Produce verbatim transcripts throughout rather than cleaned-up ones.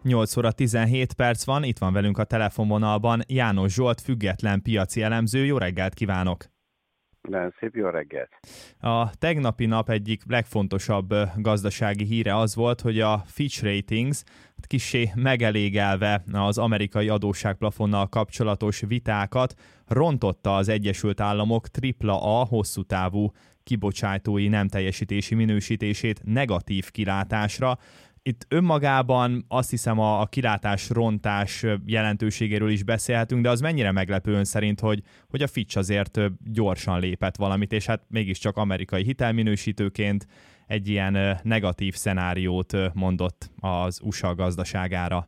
nyolc óra tizenhét perc van, itt van velünk a telefonvonalban János Zsolt, független piaci elemző. Jó reggelt kívánok! Nagyon szép jó reggelt! A tegnapi nap egyik legfontosabb gazdasági híre az volt, hogy a Fitch Ratings kissé megelégelve az amerikai adósságplafonnal kapcsolatos vitákat rontotta az Egyesült Államok tripla A hosszú távú kibocsátói nem teljesítési minősítését negatív kilátásra. Itt önmagában azt hiszem a, a kilátás rontás jelentőségéről is beszélhetünk, de az mennyire meglepő ön szerint, hogy, hogy a Fitch azért gyorsan lépett valamit, és hát mégiscsak amerikai hitelminősítőként egy ilyen negatív szenáriót mondott az u es á gazdaságára.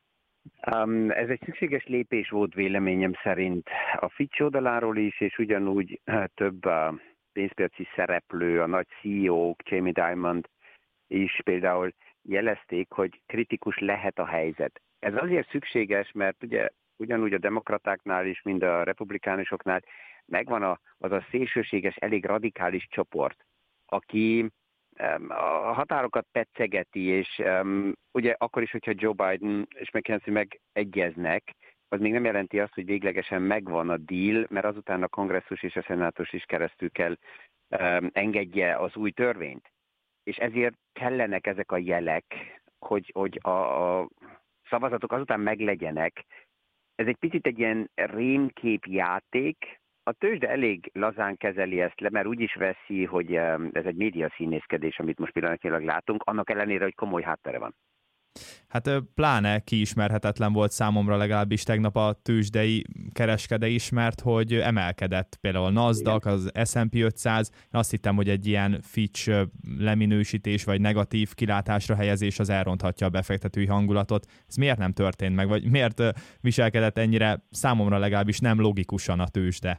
Um, ez egy szükséges lépés volt véleményem szerint a Fitch oldaláról is, és ugyanúgy több uh, pénzpiaci szereplő, a nagy cé e ó-k, Jamie Dimon is például jelezték, hogy kritikus lehet a helyzet. Ez azért szükséges, mert ugye ugyanúgy a demokratáknál is, mint a republikánusoknál megvan a, az a szélsőséges, elég radikális csoport, aki um, a határokat petszegeti, és um, ugye akkor is, hogyha Joe Biden és McKenzie megegyeznek, az még nem jelenti azt, hogy véglegesen megvan a deal, mert azután a kongresszus és a szenátus is keresztül kell um, engedje az új törvényt. És ezért kellenek ezek a jelek, hogy, hogy a, a szavazatok azután meglegyenek. Ez egy picit egy ilyen rémképjáték. A tőzsde elég lazán kezeli ezt le, mert úgy is veszi, hogy ez egy média színészkedés, amit most pillanatnyilag látunk, annak ellenére, hogy komoly háttere van. Hát pláne kiismerhetetlen volt számomra legalábbis tegnap a tőzsdei kereskede is, mert hogy emelkedett például a NASDAQ, az es and pé ötszáz. Én azt hittem, hogy egy ilyen Fitch leminősítés vagy negatív kilátásra helyezés az elronthatja a befektetői hangulatot. Ez miért nem történt meg, vagy miért viselkedett ennyire számomra legalábbis nem logikusan a tőzsde?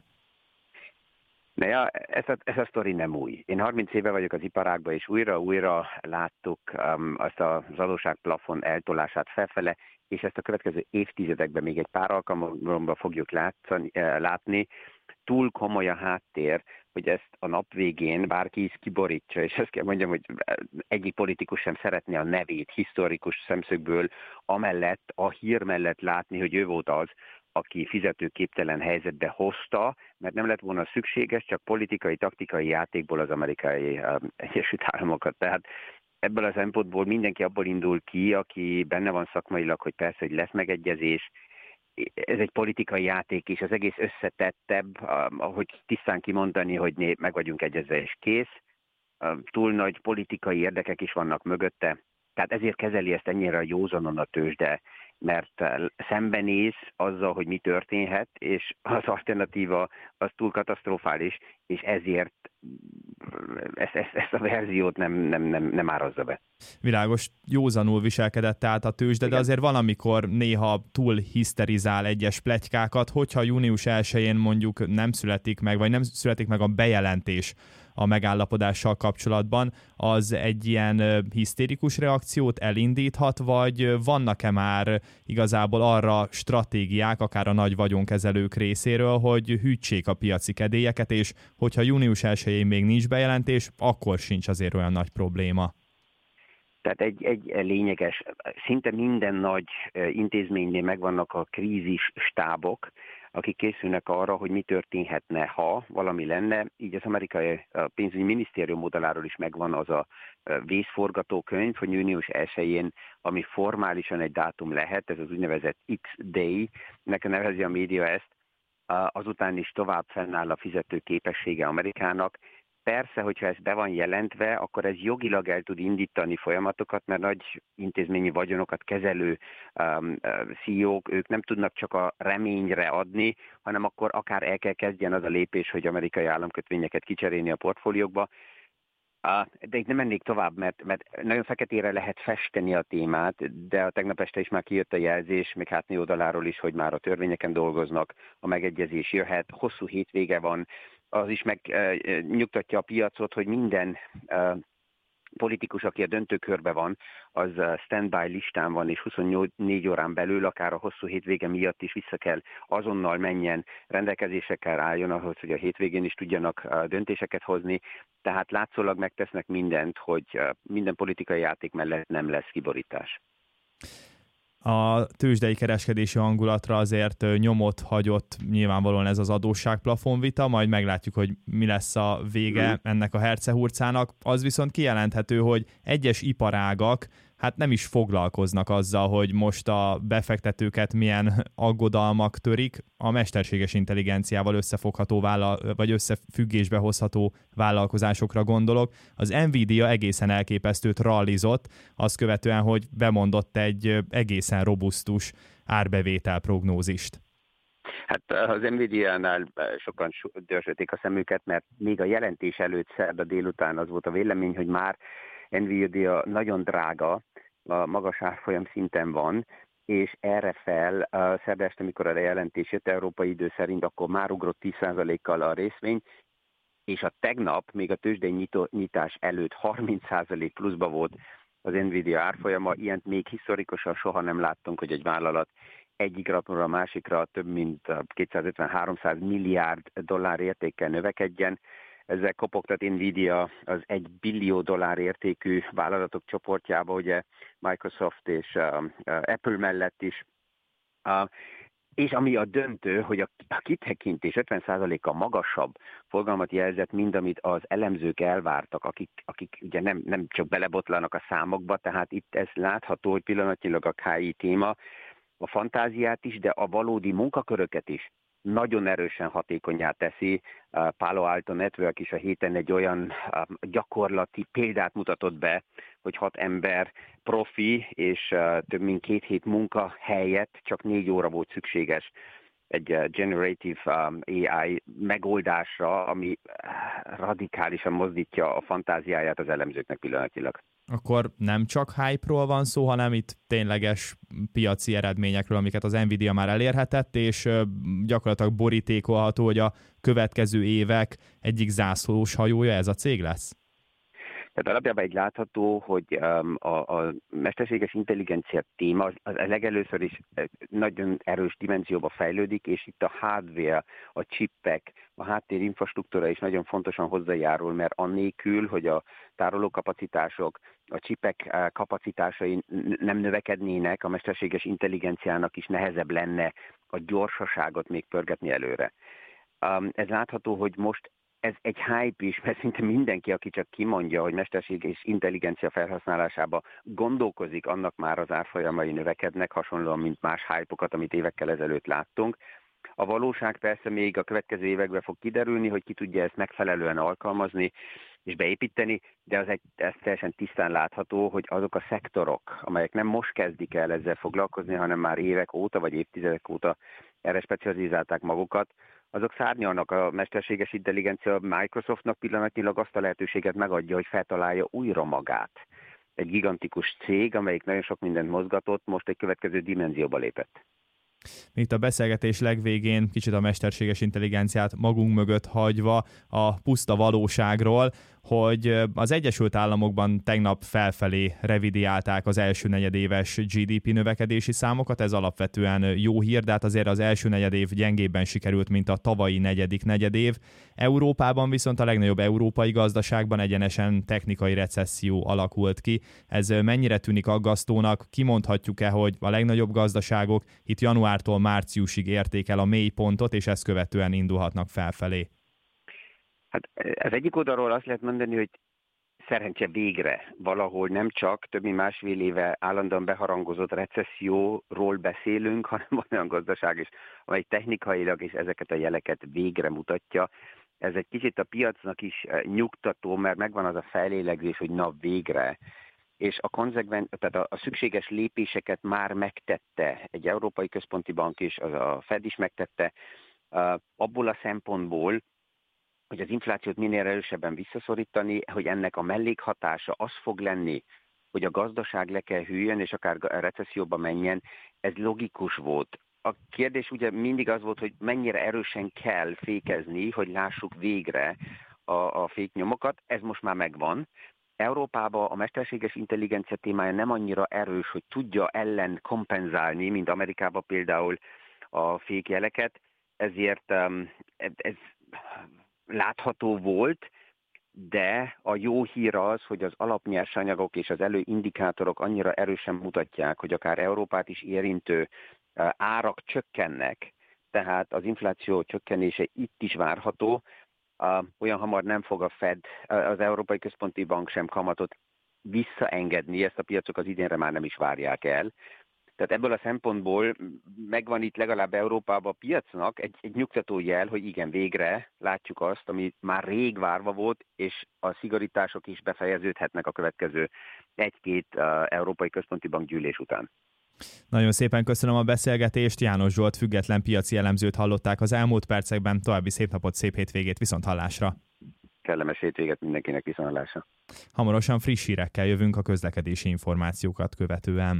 Na ja, ez a, ez a sztori nem új. Én harminc éve vagyok az iparágban, és újra-újra láttuk um, azt az adósságplafon eltolását felfele, és ezt a következő évtizedekben még egy pár alkalommal fogjuk látszani, látni. Túl komoly a háttér, hogy ezt a nap végén bárki is kiborítsa, és ezt kell mondjam, hogy egyik politikus sem szeretné a nevét historikus szemszögből amellett, a hír mellett látni, hogy ő volt az, aki fizetőképtelen helyzetbe hozta, mert nem lett volna szükséges, csak politikai, taktikai játékból az amerikai uh, Egyesült Államokat. Tehát ebből a szempontból mindenki abból indul ki, aki benne van szakmailag, hogy persze, hogy lesz megegyezés. Ez egy politikai játék, és az egész összetettebb, uh, ahogy tisztán kimondani, hogy né, meg vagyunk egyezve és kész. Uh, túl nagy politikai érdekek is vannak mögötte. Tehát ezért kezeli ezt ennyire a józanon a tőzsde, mert szembenéz azzal, hogy mi történhet, és az alternatíva az túl katasztrofális, és ezért ezt, ezt, ezt a verziót nem, nem, nem, nem árazza be. Világos, józanul viselkedett tehát a tőzsde, de azért van, amikor néha túl hiszterizál egyes pletykákat, hogyha június elsején mondjuk nem születik meg, vagy nem születik meg a bejelentés a megállapodással kapcsolatban, az egy ilyen hisztérikus reakciót elindíthat, vagy vannak-e már igazából arra stratégiák, akár a nagy vagyonkezelők részéről, hogy hűtsék a piaci kedélyeket, és hogyha június elsején még nincs bejelentés, akkor sincs azért olyan nagy probléma. Tehát egy, egy lényeges, szinte minden nagy intézménynél megvannak a krízis stábok, akik készülnek arra, hogy mi történhetne, ha valami lenne. Így az amerikai pénzügyi minisztérium oldaláról is megvan az a vészforgatókönyv, hogy június elsején, ami formálisan egy dátum lehet, ez az úgynevezett X-Day, nekem nevezi a média ezt, azután is tovább fennáll a fizető képessége Amerikának. Persze, hogyha ez be van jelentve, akkor ez jogilag el tud indítani folyamatokat, mert nagy intézményi vagyonokat kezelő um, cé e ó-k, ők nem tudnak csak a reményre adni, hanem akkor akár el kell kezdjen az a lépés, hogy amerikai államkötvényeket kicserélni a portfóliókba. Uh, de itt nem mennék tovább, mert, mert nagyon feketére lehet festeni a témát, de a tegnap este is már kijött a jelzés, még hátni oldaláról is, hogy már a törvényeken dolgoznak, a megegyezés jöhet, hosszú hétvége van, az is megnyugtatja a piacot, hogy minden uh, politikus, aki a döntőkörbe van, az standby listán van, és huszonnégy órán belül, akár a hosszú hétvége miatt is vissza kell azonnal menjen, rendelkezésekkel álljon ahhoz, hogy a hétvégén is tudjanak uh, döntéseket hozni. Tehát látszólag megtesznek mindent, hogy uh, minden politikai játék mellett nem lesz kiborítás. A tőzsdei kereskedési hangulatra azért nyomot hagyott nyilvánvalóan ez az adósságplafon vita, majd meglátjuk, hogy mi lesz a vége ennek a hercehurcának. Az viszont kijelenthető, hogy egyes iparágak hát nem is foglalkoznak azzal, hogy most a befektetőket milyen aggodalmak törik. A mesterséges intelligenciával összefogható vállal, vagy összefüggésbe hozható vállalkozásokra gondolok. Az Nvidia egészen elképesztőt rallizott, azt követően, hogy bemondott egy egészen robusztus árbevétel prognózist. Hát az Nvidia-nál sokan dörzsölték a szemüket, mert még a jelentés előtt szerda délután az volt a vélemény, hogy már Nvidia nagyon drága, a magas árfolyam szinten van, és erre fel a szerda este, amikor a jelentés jött európai idő szerint, akkor már ugrott tíz százalékkal a részvény, és a tegnap, még a tőzsdei nyitás előtt harminc százalék pluszba volt az Nvidia árfolyama. Ilyent még historikusan soha nem láttunk, hogy egy vállalat egyik napról a másikra több mint kétszázötven-háromszáz milliárd dollár értékkel növekedjen. Ezzel kopogtat Nvidia az egy billió dollár értékű vállalatok csoportjába, ugye Microsoft és uh, Apple mellett is. Uh, és ami a döntő, hogy a, a kitekintés ötven százalékkal magasabb forgalmat jelzett, mint amit az elemzők elvártak, akik, akik ugye nem, nem csak belebotlanak a számokba, tehát itt ez látható, hogy pillanatnyilag a ká i téma a fantáziát is, de a valódi munkaköröket is nagyon erősen hatékonyá teszi. Palo Alto Network is a héten egy olyan gyakorlati példát mutatott be, hogy hat ember profi és több mint két hét munka helyett csak négy óra volt szükséges egy generative á i megoldásra, ami radikálisan mozdítja a fantáziáját az elemzőknek pillanatilag. Akkor nem csak hype-ról van szó, hanem itt tényleges piaci eredményekről, amiket az Nvidia már elérhetett, és gyakorlatilag borítékolható, hogy a következő évek egyik zászlós hajója ez a cég lesz? Tehát alapjában egy látható, hogy a, a mesterséges intelligencia téma az, az legelőször is nagyon erős dimenzióba fejlődik, és itt a hardware, a chipek, a háttérinfrastruktúra is nagyon fontosan hozzájárul, mert annélkül, hogy a tárolókapacitások, a chipek kapacitásai nem növekednének, a mesterséges intelligenciának is nehezebb lenne a gyorsaságot még pörgetni előre. Ez látható, hogy most ez egy hype is, mert szinte mindenki, aki csak kimondja, hogy mesterséges intelligencia felhasználásába gondolkozik, annak már az árfolyamai növekednek, hasonlóan, mint más hype-okat, amit évekkel ezelőtt láttunk. A valóság persze még a következő években fog kiderülni, hogy ki tudja ezt megfelelően alkalmazni és beépíteni, de az egy, ez teljesen tisztán látható, hogy azok a szektorok, amelyek nem most kezdik el ezzel foglalkozni, hanem már évek óta vagy évtizedek óta erre specializálták magukat, azok szárnyalnak. A mesterséges intelligencia Microsoftnak pillanatnyilag azt a lehetőséget megadja, hogy feltalálja újra magát. Egy gigantikus cég, amelyik nagyon sok mindent mozgatott, most egy következő dimenzióba lépett. Itt a beszélgetés legvégén kicsit a mesterséges intelligenciát magunk mögött hagyva a puszta valóságról, hogy az Egyesült Államokban tegnap felfelé revidiálták az első negyedéves gé dé pé növekedési számokat, ez alapvetően jó hír, de hát azért az első negyedév gyengébben sikerült, mint a tavalyi negyedik negyedév. Európában viszont a legnagyobb európai gazdaságban egyenesen technikai recesszió alakult ki. Ez mennyire tűnik aggasztónak? Kimondhatjuk-e, hogy a legnagyobb gazdaságok itt januártól márciusig érték el a mélypontot, és ezt követően indulhatnak felfelé? Hát az egyik oldalról azt lehet mondani, hogy szerencse végre valahol nem csak több mint másfél éve állandóan beharangozott recesszióról beszélünk, hanem van olyan gazdaság is, amely technikailag is ezeket a jeleket végre mutatja. Ez egy kicsit a piacnak is nyugtató, mert megvan az a fellélegzés, hogy na végre. És a, konzekven, tehát a, a szükséges lépéseket már megtette egy Európai Központi Bank is, az a Fed is megtette, uh, abból a szempontból, hogy az inflációt minél erősebben visszaszorítani, hogy ennek a mellékhatása az fog lenni, hogy a gazdaság le kell hűljön, és akár a recesszióba menjen, ez logikus volt. A kérdés ugye mindig az volt, hogy mennyire erősen kell fékezni, hogy lássuk végre a, a féknyomokat, ez most már megvan. Európában a mesterséges intelligencia témája nem annyira erős, hogy tudja ellen kompenzálni, mint Amerikában például a fékjeleket, ezért ez látható volt, de a jó hír az, hogy az alapnyersanyagok és az előindikátorok annyira erősen mutatják, hogy akár Európát is érintő árak csökkennek, tehát az infláció csökkenése itt is várható. Olyan hamar nem fog a Fed, az Európai Központi Bank sem kamatot visszaengedni, ezt a piacok az idénre már nem is várják el. Tehát ebből a szempontból megvan itt legalább Európában a piacnak egy, egy nyugtató jel, hogy igen, végre látjuk azt, ami már rég várva volt, és a szigorítások is befejeződhetnek a következő egy-két uh, Európai Központi Bank gyűlés után. Nagyon szépen köszönöm a beszélgetést, János Zsolt független piaci elemzőt hallották az elmúlt percekben, további szép napot, szép hétvégét, viszont hallásra! Kellemes hétvéget mindenkinek, viszont hallásra! Hamarosan friss hírekkel jövünk a közlekedési információkat követően.